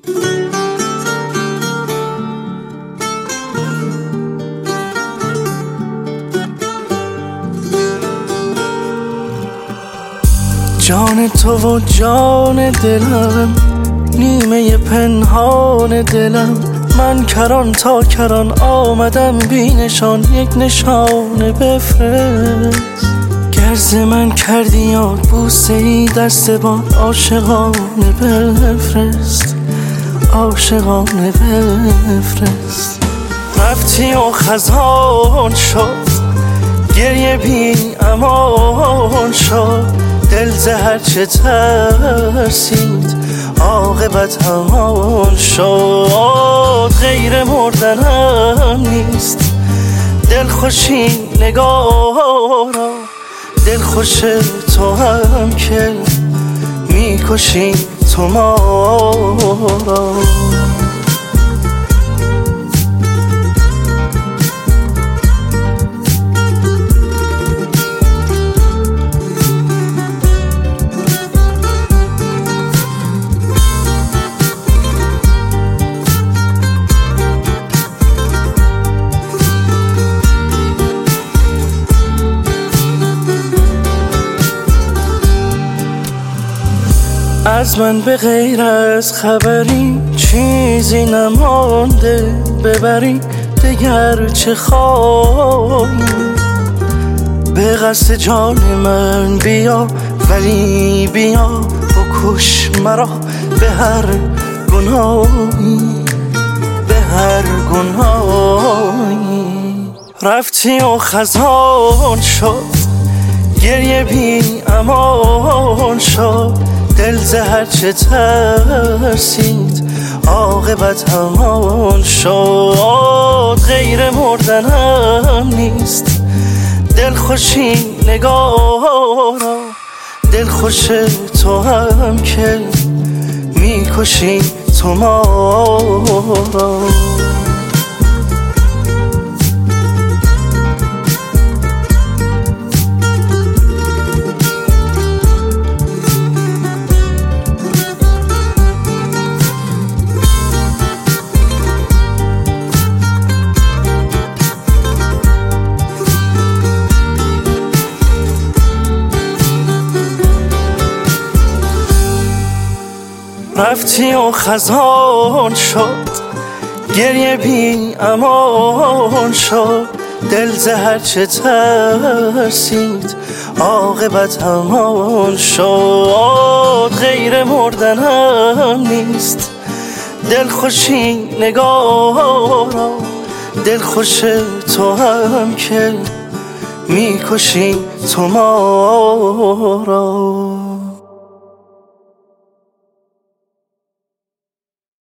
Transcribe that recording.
جان تو و جان دلم، نیمه پنهان دلم، من کران تا کران آمدم بی نشان، یک نشانه بفرست. گرز من کردی یاد بوسه ای دست باد، عاشقانه بفرست، عاشقانه بفرست. رفتی و خزان شد، گریه بی امان شد، دل زهر چه ترسید عاقبت همان شد. غیر مردنم نیست دل خوشی نگارا، دل خوش تو هم که میکشی تو ما را. از من به غیر از خبری چیزی نمانده، ببری دگر چه خواهی؟ به قصد جان من بیا، ولی بیا بکش مرا به هر گناهی، به هر گناهی. رفتی و خزان شد، گریه بی امان شد، دل زهر چه ترسید عاقبت همان شد. غیر مردنم نیست دل خوشی نگارا، دل خوش تو هم که میکشی تو ما را. رفتی و خزان شد، گریه بی امان شد، دل زهر چه ترسید عاقبت همان شد. غیر مردنم نیست دل خوشی نگارا، دل خوش تو هم که میکشی تو ما را.